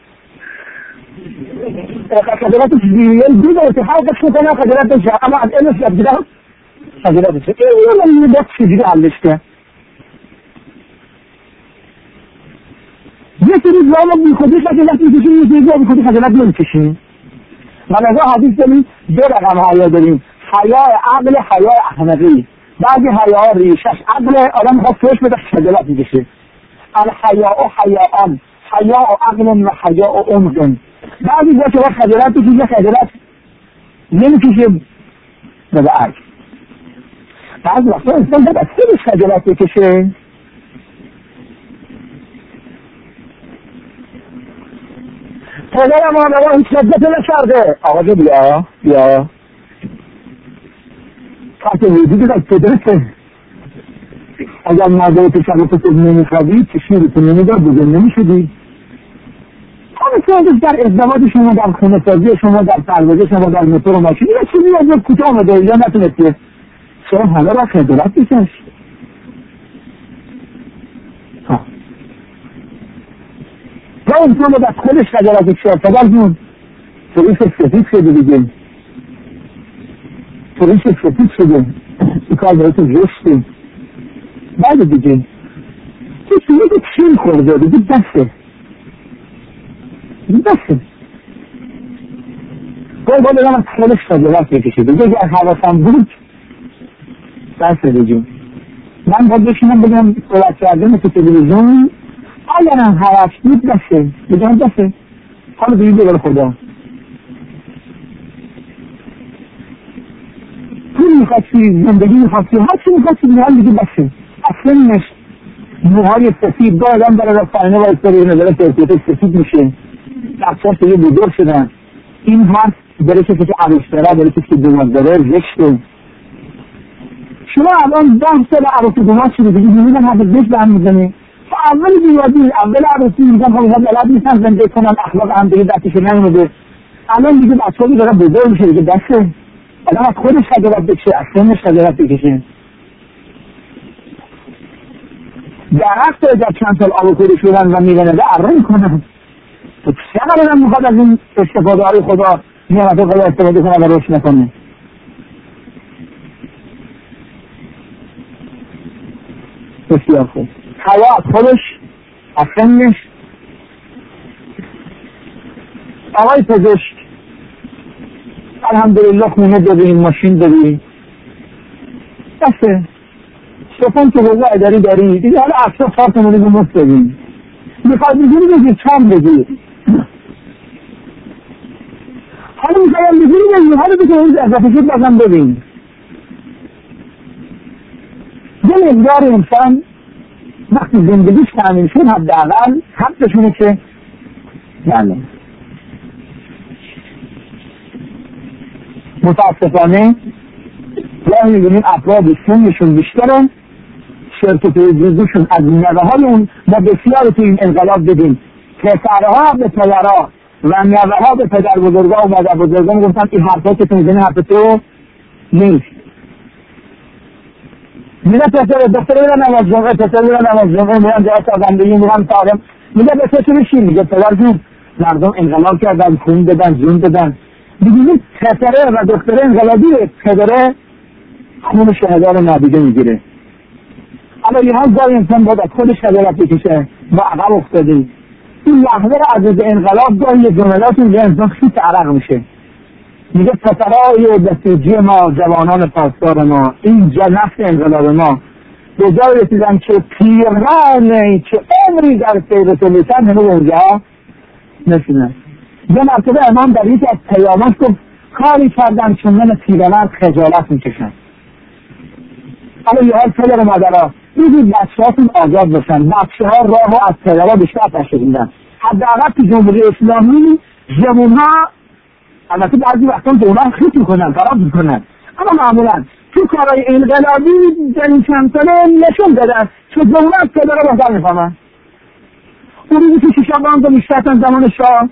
Speaker 1: خجالت یعنی دیگه که حلقش میکنه خجالت میشه اما از اینش یادگیرم خجالت میشه این من باید چجوری حلش که یه سری زمان بی خودی خجالت میکشیم یه سری بی خودی خجالت نمیکشیم من از این حدیث داریم 2 رقم حیا داریم حیای عقل حیای احمقی بعضی حیاها ریشش عقل آدم میخواد توش بده خجالت میکشه الحیاء حیاءان حیاء عقل و حیاء عمق بعضی جا که خجالت بکشه خجالت نمیکشه به عرض بعضی وقتا انسان باید خیلی خجالت بکشه پدرم آن آقا هیچ لذت نکرده آقا جو بیا کارت وجودی در پدرته اگر مادر تشرفت نمیخوادی چشمی رو نمیدار بزن نمیشدی همه در ازدواج شما در خونه سازی شما در پرواز شما در موتور و ماشین یه چیزی از کوتاه آمده یا نتونسته چرا همه را خجالت بکش و انسان رو از خودش خجالت بکشه پدر جون فریش سفید شده دیگه فریش سفید شده این کار باید رشته بعد دیگه تو چیزی که چین خورده دیگه بسه باید هم از خودش خجالت بکشه دیگه اگر حواسم بود بسه دیگه من باید بشینم بگم صورت کردن تو تلویزیون اگر هم حواس بود بسه حالا دیگه بگل خدا پول میخواستی زندگی میخواستی هر چی میخواستی میحال دیگه بسه اصلا نشت موهای سفید با آدم برای رفتانه و استاری نظر ترکیتش سفید میشه اکساش دیگه بزرگ شدن این حرف برای کسی که عروستره برای کسی که دومت داره زشته شما الان 10 سال عروسی دومت شده دیگه میبینن حرف زشت به هم میزنی اول بیادی اول عروسی میگن خب بلد نیستن زنده کنن اخلاق هم دیگه دستش نمیده الان دیگه بچه‌ها دیگه بزرگ میشه دیگه دسته آدم از خودش خجالت بکشه از سنش خجالت بکشه درخت اگر چند سال آبکوری شدن و میوه نده اره میکنن تو چقدر هم میخواد از این استفاده های خدا نعمت خدا استفاده کنه و رشد نکنه بسیار خوب حیا از خودش از سنش آقای پزشک الحمدلله خونه داریم ماشین داریم بسه صفحان که حقوق اداری داری دیگه حالا اصلا کارتمونی رو مفت داریم میخواد میگیری بگیر چند بگیر حالا میخوایم بگیری بگیر حالا بگیر این اضافه شد بازم ببین یه مقدار انسان وقتی زندگیش تامین شد حداقل حقشونه که بله متاسفانه گاهی می‌بینیم افراد سنشون بیشتره، شرکت وجودشون از نوه‌های اون ما بسیار تو این انقلاب دیدیم پسرها به پدرها و نوه‌ها به پدر بزرگا و مادر بزرگا میگفتن این حرفا که تو میزنی حرف تو نیست. میگه پسر دختر میرن نماز جمعه، پسر میرن نماز جمعه، میرن جهت آزندگی، میرن تعلیم. میگه به تو چی؟ میگه پدر جون مردم انقلاب کردن، خون دادن، جون دادن. میگه پسره و دختره انقلابیه، پدره خون شهدان نادیده میگیره. اما یه هم داری انسان باید از خودش خجالت بکشه و عقب افتاده. این لحظه را از انقلاب گاهی یه جملات میگه انسان خیط عرق میشه. میگه پسرهای بسیجی ما، جوانان پاسدار ما، این نفس انقلاب ما به جای رسیدن که پیرانه چه عمری در سیر سلیسن همه اونجا نشینن. یه مرتبه امام در یکی از پیامش گفت کاری کردن چون من پیرانه خجالت میکشن. اما یه حال پدر و مادرها میدید بچه هاتون آزاد باشن، بچه ها راه ها از پدرها بیشتر نشدیدن. حداقل تو جمهوری اسلامی جوان ها البته بعضی وقتا جوان خیط میکنن، خراب میکنن، اما معمولا تو کارهای انقلابی در این چند ساله نشون دادن که جوان از پدرها بهتر میفهمن. اون روزی که شیشا باند و میشتن زمان شاه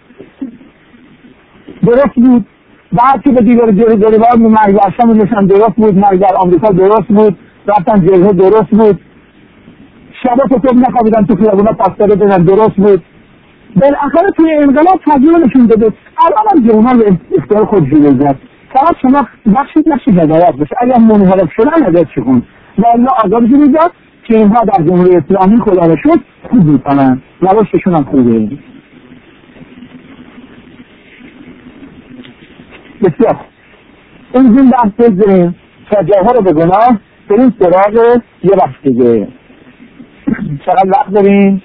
Speaker 1: درست بود، بعد که به دیگر جریبار مرگ اشام میشن درست بود، مرگ در آمریکا درست بود، رفتن جلوه درست بود، شبا که صبح نخوابیدن تو خیابونا پاسداری دادن درست بود. بالاخره توی انقلاب تغییر نشون داده. الان هم جوانان به اختیار خود جلوه زد. فقط شما بخشی هدایت بشه. اگر منحرف شدن هدایت شکن و الا آزاد جلوه زد که اینها در جمهوری اسلامی خدا رو شد خوب میکنن و رشدشون هم خوبه. بسیار این بحث بزنیم تجاهر به گناه بریم سراغ یه بحث دیگه. چقدر وقت داریم؟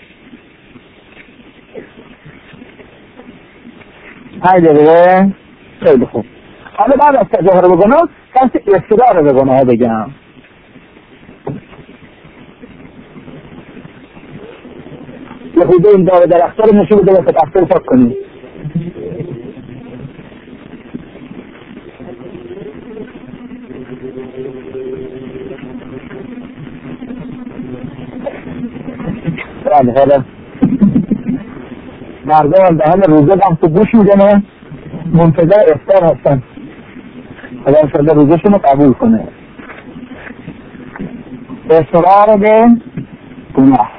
Speaker 1: 5 دقیقه. خیلی خوب. حالا بعد از تجاهر به گناه بحث اصرار به گناه بگم. یه خوده این داره در اختار نشون بده و تفصیل پاک کنیم. حالا مردم هم دهن روزه بحث گوش میزنه منتظر افطار هستن. خدا انشاءالله روزشون رو قبول کنه. اصرار به گناه.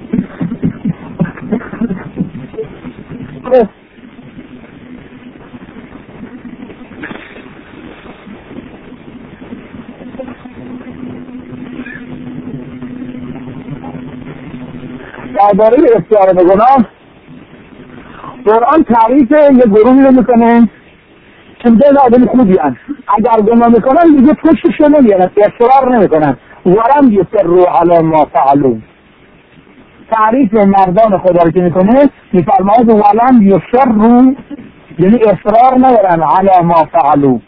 Speaker 1: درباره اصرار به گناه قرآن تعریف یه گروهی رو میکنه که دل آدم خوبی هست. اگر گناه میکنن دیگه پشتش رو نمیارن، اصرار نمیکنن. ولم یصروا علی ما فعلوا. تعریف مردان خدا رو که میکنه میفرماید ولم یصروا یعنی اصرار ندارن علی ما فعلوا.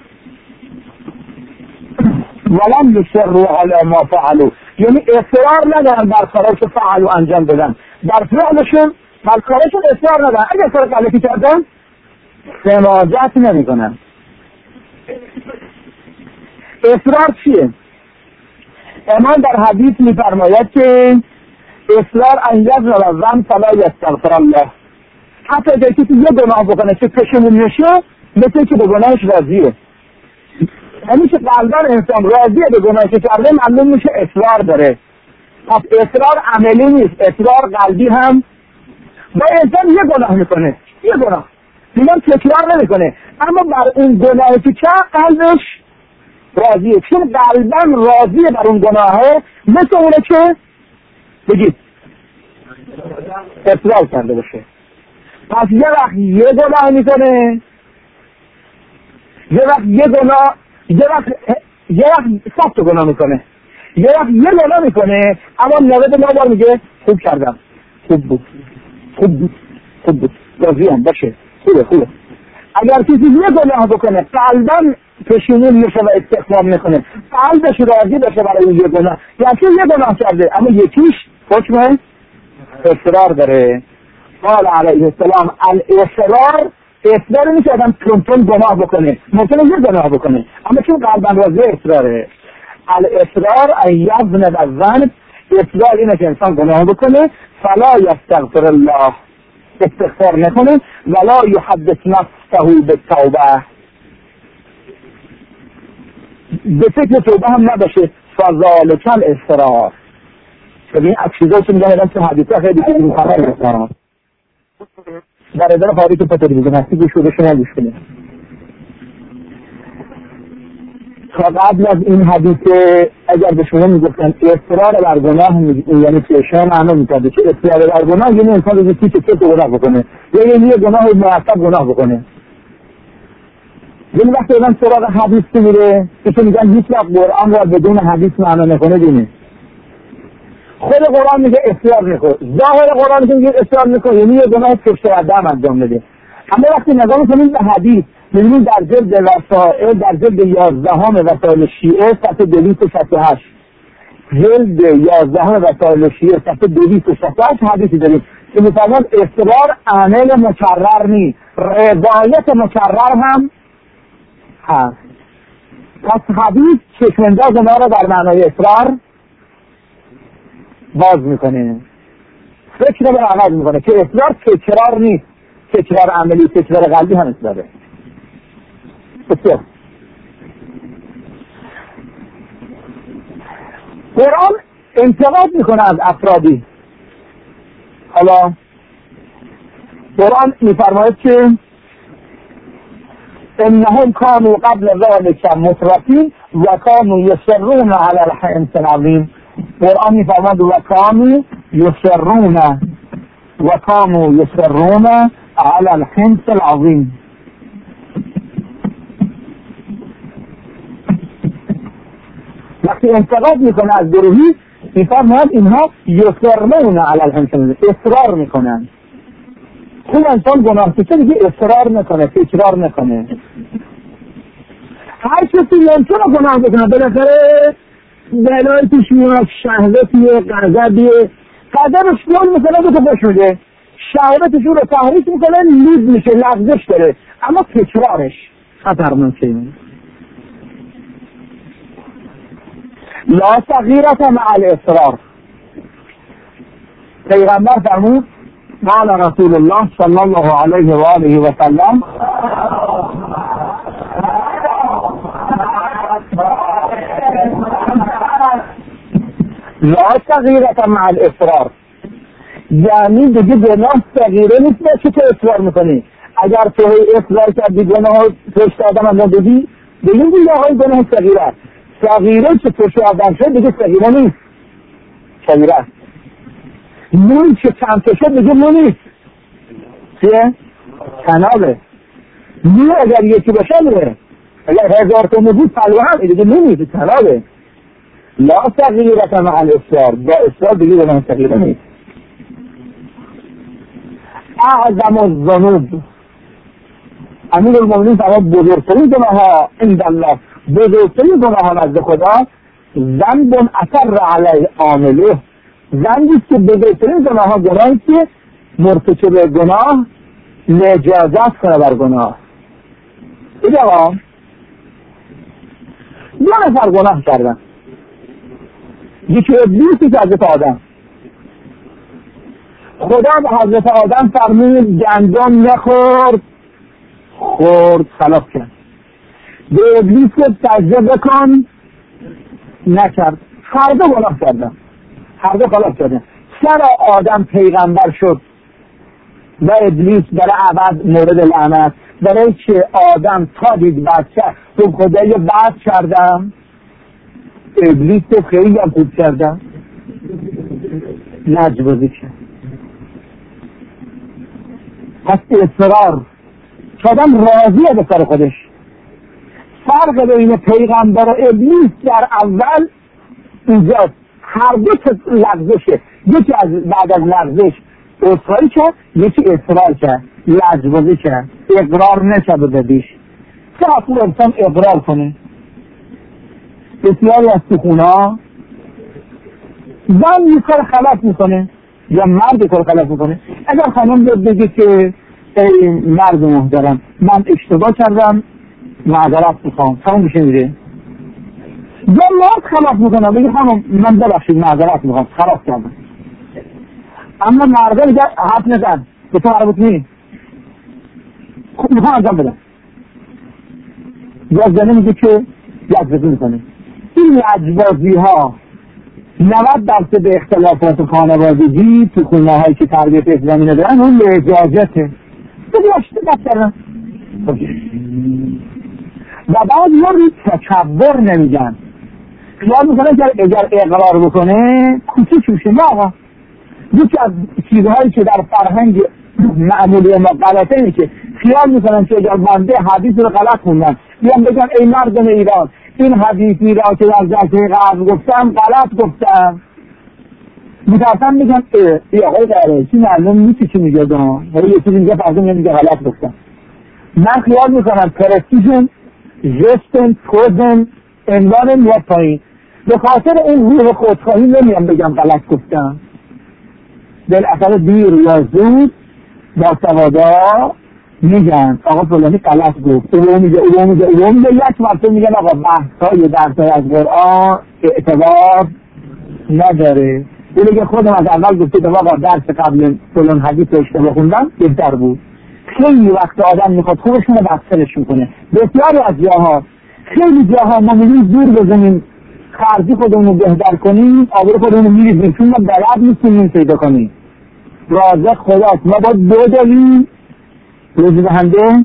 Speaker 1: ولم یصروا علی ما فعلوا یعنی اصرار ندارن بر کارایی که فعلوا انجام بدن، در فعلشون بر کارشون اصرار ندارن. اگر کار غلطی کردن سماجت نمی کنن. اصرار چیه؟ امام در حدیث می فرماید که اصرار ان یظهر الذنب فلا یستغفر الله. حتی اگر کسی یه گناه بکنه که پشیمون نشه مثل که به گناهش راضیه، یعنی که قلبا انسان راضیه به گناهی که کرده معلوم میشه اصرار داره. پس اصرار عملی نیست، اصرار قلبی هم. با انسان یه گناه میکنه، یه گناه دیگه تکرار نمیکنه، اما بر اون گناهی که قلبش راضیه، چون قلبا راضیه بر اون گناهه، مثل اونه که بگید اصرار کرده باشه. پس یه وقت یه گناه میکنه، یه وقت یه گناه، یه وقت 7 تا گناه میکنه، یه وقت یه گناه میکنه اما 99 بار میگه خوب کردم، خوب بود راضیم باشه، خوبه. اگر کسی یه گناه بکنه قلباً پشیمون میشه و استغفار میکنه، قلبش راضی باشه برای این یه گناه، یعنی یه گناه کرده اما یکیش حکم اصرار داره. قال علیه السلام الاصرار اصرار نیست آدم تون گناه بکنه، ممکنه یه گناه بکنه، اما چون قلبن راضی اصراره. الاصرار ایضن و الذنب، اصرار اینه که انسان گناه بکنه، فلا یستغفر الله، استغفار نکنه، ولا یحدث نفسه بالتوبه، به فکر توبه هم نباشه. فذلک الاصرار. ببین از چیزایی که میگن تو حدیثا خیلی میخوره اصرار. برادر خواهی که پتری بگم هستی گوش بده شما گوش کنید. تا قبل از این حدیث اگر به شما میگفتن اصرار بر گناه یعنی که شما معنا میکرده که اصرار بر گناه یعنی انسان روزی که گناه بکنه یا یعنی یه گناه مرتب گناه بکنه. یعنی وقتی آدم سراغ حدیث میره که میگن هیچ وقت قرآن را بدون حدیث معنا نکنه دینه. خود قرآن میگه اصرار نکن، ظاهر قرآن میگه اصرار نکن یعنی یه گناه پشت قدم انجام بده. اما وقتی نگاه میکنید به حدیث میبینید در جلد وسائل در جلد 11 وسائل شیعه صفحه 268 جلد 11 وسائل شیعه صفحه 268 حدیثی داریم که میفرماد اصرار عمل مکرر نیست، روایت مکرر هم هست. پس حدیث چشم‌انداز ما را در معنای اصرار باز میکنه، فکر رو عوض میکنه که اصرار تکرار نیست، تکرار عملی تکرار قلبی هم اصراره. بسیار قرآن انتقاد میکنه از افرادی. حالا قرآن میفرماید که انهم کانوا قبل ذلك مترفین و کانوا یصرون علی الحنث العظیم. قرآن میفرماید و کانوا یصرون علی الحنث العظیم. وقتی انتقاد میکنه از گروهی میفرماید اینها یصرون علی الحنث العظیم، اصرار میکنن. خود انسان گناه کشه دیگه اصرار نکنه، تکرار نکنه. هر کسی ممکنه گناه بکنه، بالاخره بلایی پیش میاد، شهوتیه، غضبیه، غضبش گل میکنه به تو خوش میده، شهوتشون رو تحریک میکنه، لید میشه، لغزش داره، اما تکرارش خطرناکه. لا صغیرة مع الاصرار. پیغمبر فرمود قال رسول الله صلی الله علیه و آله و سلم لا صغیرة مع الاصرار، یعنی دیگه گناه صغیره نیست که تو اصرار میکنی. اگر تو اصرار کردی گناه پشت آدم انجام بدی بگیم دیگه آقای گناه صغیره، صغیره که پشت آدم شد دیگه صغیره نیست، صغیره است. نون که چند شد دیگه نون نیست، چیه؟ تنابه. نون اگر یکی باشه میره، اگر 1000 تا بود پلو هم دیگه نون نیست، تنابه. لا صغیرة مع الاصرار، با اصرار دیگه گناه صغیره نیست. اعظم الذنوب، امیرالمومنین فرمود بزرگترین گناه‌ها عند الله، بزرگترین گناه‌ها نزد خدا ذنب اثر علی عامله، ذنبی که بزرگترین گناه‌ها گناهی که مرتکب گناه نجازت کنه بر گناه. بگه آقا 2 نفر گناه کردن، یکی ابلیسی که حضرت آدم، خدا به حضرت آدم فرمود گندم نخورد، خورد خلاف کرد. به ابلیس سجده بکن، نکرد، هر دو گناه کردن، هر دو خلاف کردن. چرا آدم پیغمبر شد و ابلیس برای عبد مورد لعنت؟ برای که آدم تا دید بچه تو خدای بعد کردم، ابلیس تو خیلی هم خوب کردم، نجبازی کرد. پس اصرار که آدم راضیه به کار خودش. فرق بین پیغمبر و ابلیس در اول اینجاست، هر دو لغزشه، یکی از بعد از لغزش اصراری کرد، یکی اصرار کرد، لجبازی کرد، اقرار نشد بدیش. چه حقوق انسان اقرار کنه؟ بسیاری از سخونا زن یک کار خلاف میکنه یا مرد کار خلاف میکنه. اگر خانم بگه که ای مرد محترم من اشتباه کردم معذرت میخوام، تمام میشه میره. یا مرد خلاف میکنه بگه خانم من ببخشید معذرت میخوام خلاف کردم، اما مرده میگه حرف نزن به تو مربوط نیست خوب میخوام انجام بدم، یا زنه میگه که لجبازی میکنه. این لجبازی ها 90% به اختلافات خانوادگی تو خونه هایی که تربیت اسلامی ندارن اون لجاجته بگوشته بکرم و بعد یا روی تکبر نمیگن، خیال میکنه که اگر اقرار بکنه کوچیک میشه. نه آقا، یکی از چیزهایی که در فرهنگ معمولی ما غلطه اینه که خیال میکنن که اگر بنده حدیث رو غلط خوندن بیان بگن ای مردم ایران این حدیثی را که در جلسه قبل گفتم غلط گفتم، میترسن میگن ای آقای قرائچی معلوم نیستی چی میگه دان ولی یه چیزی میگه فرض میگه غلط گفتم. من خیال میکنم پرستیژن جستن پوزن عنوان میاد پایین، به خاطر اون روح خودخواهی نمیام بگم غلط گفتم، بالاخره دیر یا زود با سوادا میگن آقا فلانی غلط گفت، او میگه یک مرتبه میگن آقا بحث‌های درس‌های از قرآن اعتبار نداره. اون میگه خودم از اول گفته آقا درس قبل فلان حدیث رو اشتباه خوندم بهتر بود. خیلی وقت آدم میخواد خودشون رو بسرش میکنه. بسیاری از جاها خیلی جاها ما میریم دور بزنیم خرجی خودمون رو بهتر کنیم، آبرو خودمون رو میریزیم چون ما بلد نیستیم پیدا کنیم. رازق خداست، ما باید دو دلیل روزی دهنده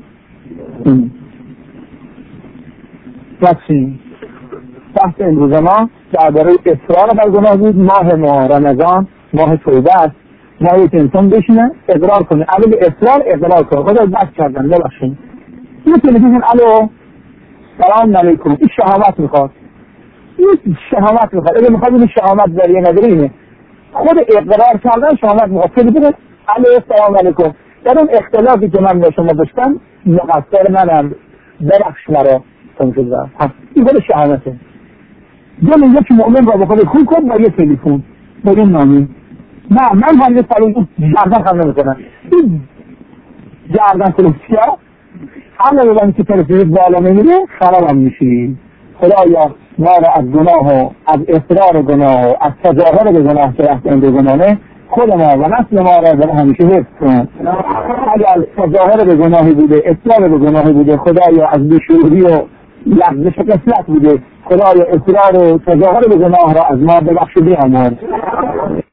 Speaker 1: بخشیم. بحث امروز ما درباره اصرار بر گناه بود. ماه رمضان ماه توبه است، ماهی که انسان بشینه اقرار کنه، اول اصرار اقرار کنه خدا بس کردن ببخشید یه تلویزیون الو سلام علیکم این شهامت میخواد، این شهامت میخواد. اگه میخواد این شهامت ذریعه نداره اینه خود اقرار کردن شهامت میخواد. تلویزیون الو سلام علیکم در اون اختلافی که من با شما داشتم مقصر منم ببخش مرا تمام این خود شهامته. دل یک مؤمن را به خود خوب کن با یه تلفن با این نامی. نه من هم یه سالون گردن خم نمیکنم، این گردن تلفسیا همه بودن که تلفیز بالا نمیره خرابم میشی. خدایا ما را از گناه و از اصرار گناه و از تظاهر به گناه که رفتن به گناهه خود ما و نسل ما را به همیشه حفظ کن. اگر تظاهر به گناهی بوده اصرار به گناهی بوده خدایا از بیشعوری و لغزش قسمت بوده خدایا اصرار و تظاهر به گناه را از ما ببخش بیامرز.